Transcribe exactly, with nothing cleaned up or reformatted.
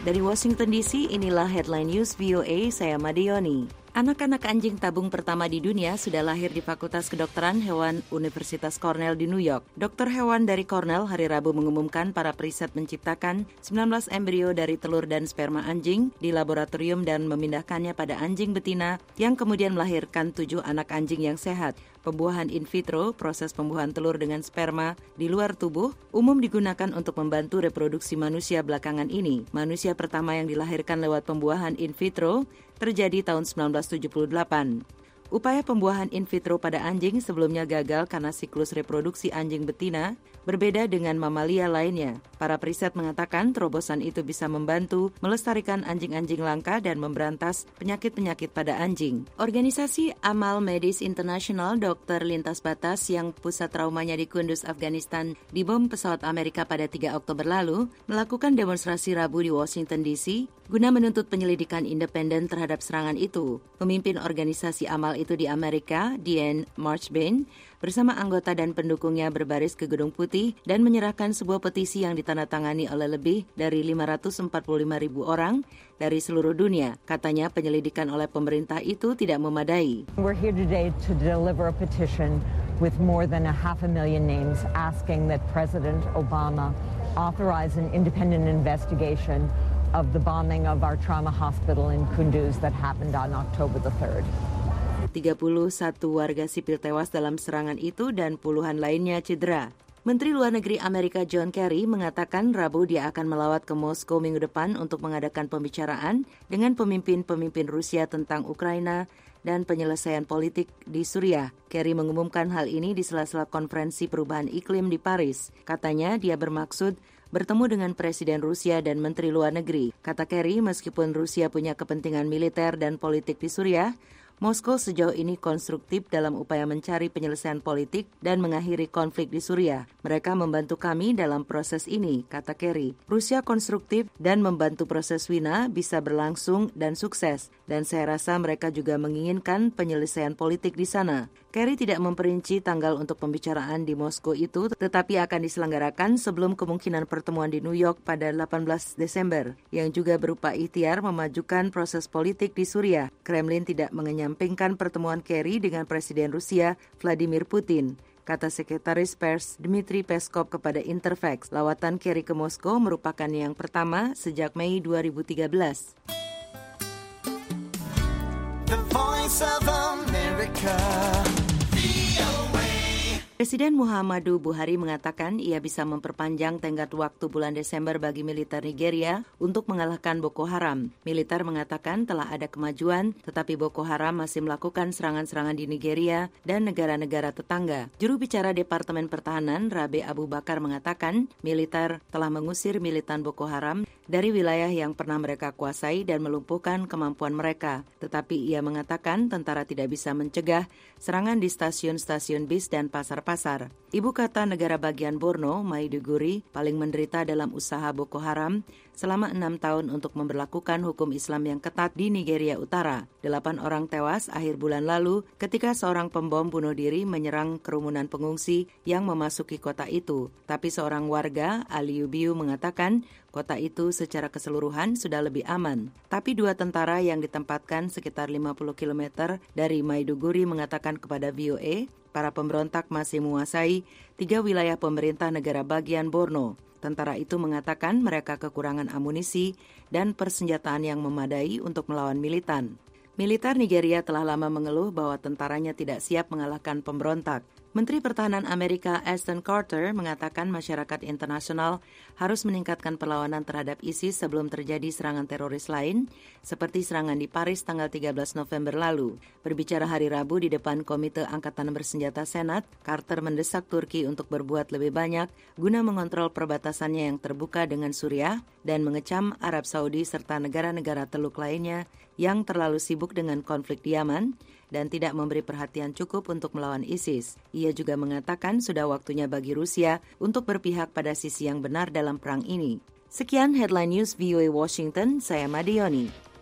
Dari Washington D C, inilah Headline News V O A, saya Madioni. Anak-anak anjing tabung pertama di dunia sudah lahir di Fakultas Kedokteran Hewan Universitas Cornell di New York. Dokter hewan dari Cornell hari Rabu mengumumkan para periset menciptakan sembilan belas embrio dari telur dan sperma anjing di laboratorium dan memindahkannya pada anjing betina yang kemudian melahirkan tujuh anak anjing yang sehat. Pembuahan in vitro, proses pembuahan telur dengan sperma di luar tubuh, umum digunakan untuk membantu reproduksi manusia belakangan ini. Manusia pertama yang dilahirkan lewat pembuahan in vitro terjadi tahun sembilan belas tujuh puluh delapan. Upaya pembuahan in vitro pada anjing sebelumnya gagal karena siklus reproduksi anjing betina berbeda dengan mamalia lainnya. Para periset mengatakan terobosan itu bisa membantu melestarikan anjing-anjing langka dan memberantas penyakit-penyakit pada anjing. Organisasi Amal Medis International Dokter Lintas Batas yang pusat traumanya di Kunduz, Afghanistan dibom pesawat Amerika pada tiga Oktober lalu melakukan demonstrasi Rabu di Washington D C guna menuntut penyelidikan independen terhadap serangan itu. Pemimpin organisasi Amal itu di Amerika, Diane Marchbank, bersama anggota dan pendukungnya berbaris ke Gedung Putih dan menyerahkan sebuah petisi yang ditandatangani oleh lebih dari lima ratus empat puluh lima ribu orang dari seluruh dunia. Katanya penyelidikan oleh pemerintah itu tidak memadai. We're here today to deliver a petition with more than a half a million names asking that President Obama authorize an independent investigation of the bombing of our trauma hospital in Kunduz that happened on October the third. tiga puluh satu warga sipil tewas dalam serangan itu dan puluhan lainnya cedera. Menteri Luar Negeri Amerika John Kerry mengatakan Rabu dia akan melawat ke Moskow minggu depan untuk mengadakan pembicaraan dengan pemimpin-pemimpin Rusia tentang Ukraina dan penyelesaian politik di Suriah. Kerry mengumumkan hal ini di sela-sela konferensi perubahan iklim di Paris. Katanya dia bermaksud bertemu dengan Presiden Rusia dan Menteri Luar Negeri. Kata Kerry, meskipun Rusia punya kepentingan militer dan politik di Suriah, Moskow sejauh ini konstruktif dalam upaya mencari penyelesaian politik dan mengakhiri konflik di Suriah. Mereka membantu kami dalam proses ini, kata Kerry. Rusia konstruktif dan membantu proses Wina bisa berlangsung dan sukses, dan saya rasa mereka juga menginginkan penyelesaian politik di sana. Kerry tidak memperinci tanggal untuk pembicaraan di Moskow itu, tetapi akan diselenggarakan sebelum kemungkinan pertemuan di New York pada delapan belas Desember, yang juga berupa ikhtiar memajukan proses politik di Suriah. Kremlin tidak mengenyampingkan pertemuan Kerry dengan Presiden Rusia Vladimir Putin, kata Sekretaris Pers Dmitry Peskov kepada Interfax. Lawatan Kerry ke Moskow merupakan yang pertama sejak Mei dua ribu tiga belas. The Voice of America. Presiden Muhammadu Buhari mengatakan ia bisa memperpanjang tenggat waktu bulan Desember bagi militer Nigeria untuk mengalahkan Boko Haram. Militer mengatakan telah ada kemajuan, tetapi Boko Haram masih melakukan serangan-serangan di Nigeria dan negara-negara tetangga. Juru bicara Departemen Pertahanan, Rabe Abu Bakar, mengatakan militer telah mengusir militan Boko Haram dari wilayah yang pernah mereka kuasai dan melumpuhkan kemampuan mereka. Tetapi ia mengatakan tentara tidak bisa mencegah serangan di stasiun-stasiun bis dan pasar-pasar. Ibu kota negara bagian Borno, Maiduguri, paling menderita dalam usaha Boko Haram selama enam tahun untuk memberlakukan hukum Islam yang ketat di Nigeria Utara. Delapan orang tewas akhir bulan lalu ketika seorang pembom bunuh diri menyerang kerumunan pengungsi yang memasuki kota itu. Tapi seorang warga, Aliyu Biu, mengatakan kota itu secara keseluruhan sudah lebih aman. Tapi dua tentara yang ditempatkan sekitar lima puluh kilometer dari Maiduguri mengatakan kepada V O A, para pemberontak masih menguasai tiga wilayah pemerintah negara bagian Borno. Tentara itu mengatakan mereka kekurangan amunisi dan persenjataan yang memadai untuk melawan militan. Militer Nigeria telah lama mengeluh bahwa tentaranya tidak siap mengalahkan pemberontak. Menteri Pertahanan Amerika Ashton Carter mengatakan masyarakat internasional harus meningkatkan perlawanan terhadap ISIS sebelum terjadi serangan teroris lain, seperti serangan di Paris tanggal tiga belas November lalu. Berbicara hari Rabu di depan Komite Angkatan Bersenjata Senat, Carter mendesak Turki untuk berbuat lebih banyak guna mengontrol perbatasannya yang terbuka dengan Suriah dan mengecam Arab Saudi serta negara-negara Teluk lainnya yang terlalu sibuk dengan konflik di Yaman dan tidak memberi perhatian cukup untuk melawan ISIS. Ia juga mengatakan sudah waktunya bagi Rusia untuk berpihak pada sisi yang benar dalam perang ini. Sekian Headline News V O A Washington, saya Madioni.